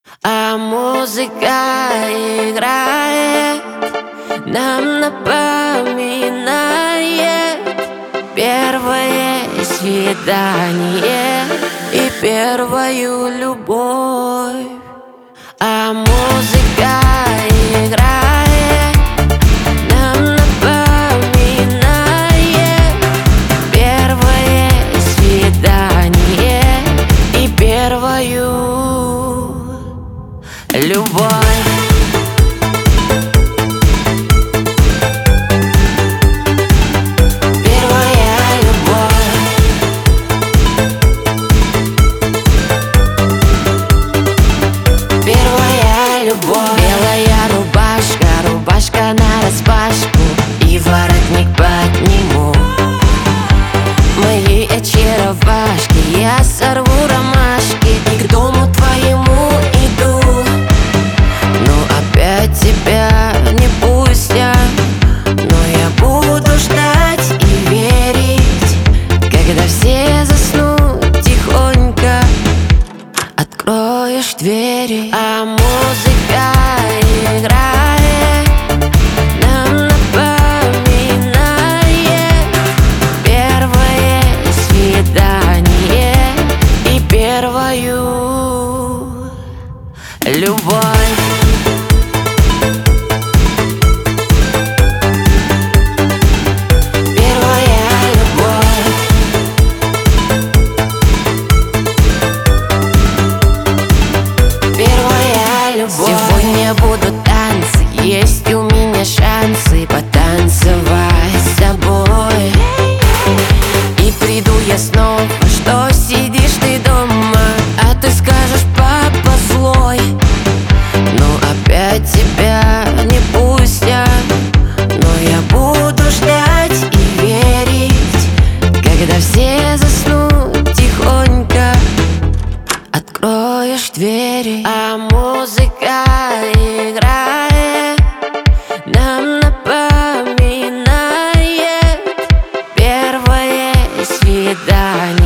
А музыка играет, нам напоминает первое свидание и первую любовь. А музыка играет, нам напоминает первое свидание и первую любовь. Белая рубашка нараспашку и воротник подниму. Мои очаровашки, я сорву ромашки и к дому твоему иду. Но опять тебя не пустят, но я буду ждать и верить, когда все заснут тихонько, откроешь двери. А музыка играет, нам напоминает первое свидание и первую любовь. Сегодня будут танцы, есть у меня шансы потанцевать с тобой. И приду я снова, что сидишь ты дома, а ты скажешь: папа злой. Но опять тебя не пустят, но я буду ждать и верить, когда все заснут тихонько, откроешь двери. А музыка играет, нам напоминает первое свидание